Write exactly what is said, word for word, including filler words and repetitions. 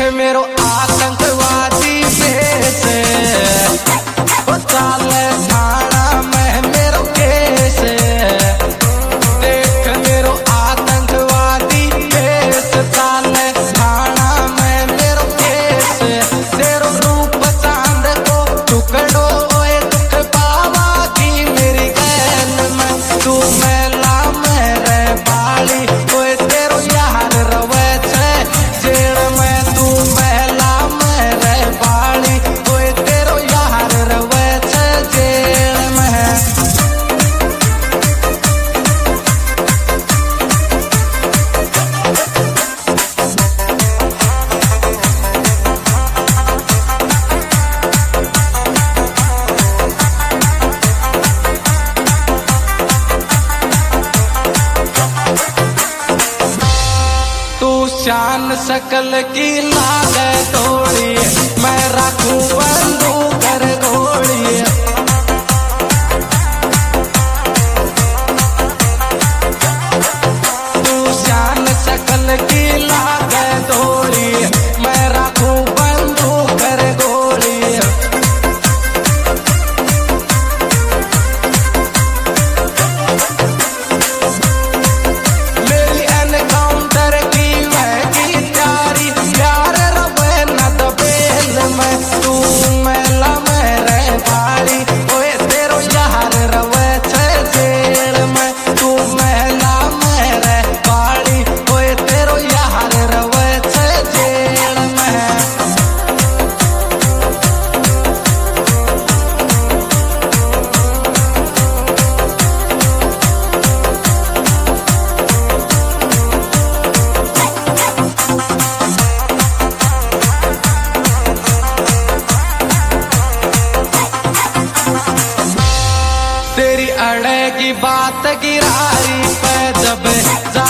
मेरो आतंकवादी भेष ओ चाले थाना में मेरो केस। देख मेरो आतंकवादी भेष चाले थाना में मेरो केस। तेरो रूप चांद को टुकड़ो ओए दुख पावा की मेरी गैल में तू मेला में रह बाली ओए तेरो यार रवे छे जेल में तू मेला में रह बाली ओए तेरो यार रवे छे जेल में। तू शान शकल की लागे थोड़ी मैं रखूं बंदूक कर गोली। तू शान शकल की लागे थोड़ी मैं रखूं बंदूक कर गोली। मेरी एनकाउंटर की वहगी प्यारी प्यार रवे न दबेल में तू मेला में रह बाली ओए तेरो यार रवे छे जेल में तू मेला में रह बाली ओए तेरो यार रवे छे जेल में। तेरी अड़े की बात गिरारी पे जब